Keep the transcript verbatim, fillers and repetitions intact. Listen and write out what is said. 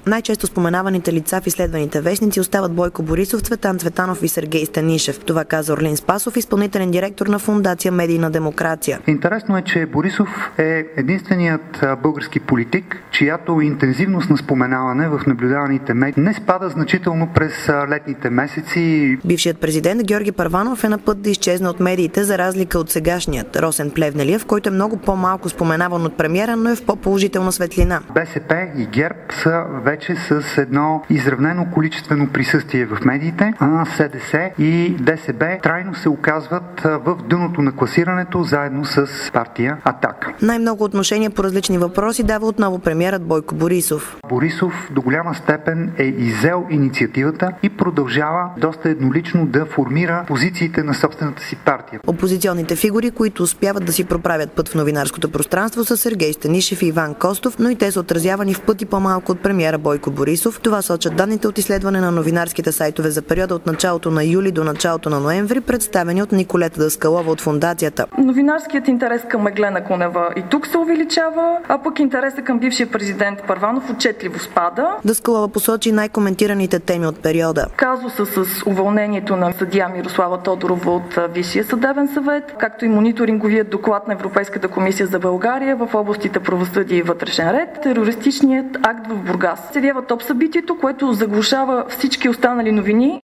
Най-често споменаваните лица в изследваните вестници остават Бойко Борисов, Цветан Цветанов и Сергей Станишев. Това каза Орлин Спасов, изпълнителен директор на Фондация Медийна демокрация. Интересно е, че Борисов е единственият български политик, чиято интензивност на споменаване в наблюдаваните медии не спада значително през летните месеци. Бившият президент Георги Първанов е на път да изчезне от медиите, за разлика от сегашният Росен Плевнелиев, който е много по-малко споменаван от премиера, но е в по-положителна светлина. БСП и ГЕРБ са вече с едно изравнено количествено присъствие в медиите, а СДС и ДСБ трайно се оказват в дъното на класирането заедно с партия „Атака”. Най-много отношения по различни въпроси дава отново премиерът Бойко Борисов. Борисов до голяма степен е иззел инициативата и продължава доста еднолично да формира позициите на собствената си партия. Опозиционните фигури, които успяват да си проправят път в новинарското пространство, са Сергей Станишев и Иван Костов, но и те са отразявани в пъти по-малко от премиера Бойко Борисов. Това сочат данните от изследване на новинарските сайтове за периода от началото на юли до началото на ноември, представени от Николета Даскалова от фондацията. Новинарският интерес към Меглена Кунева и тук се увеличава, а пък интересът към бившия президент Първанов отчетливо спада. Даскалова посочи най-коментираните теми от периода. Казуса с уволнението на съдия Мирослава Тодорова от Висшия съдебен съвет, както и мониторинговият доклад на Европейската комисия за България в областите правосъдие и вътрешен ред, терористичният акт в Бургас. Се явява топ събитието, което заглушава всички останали новини.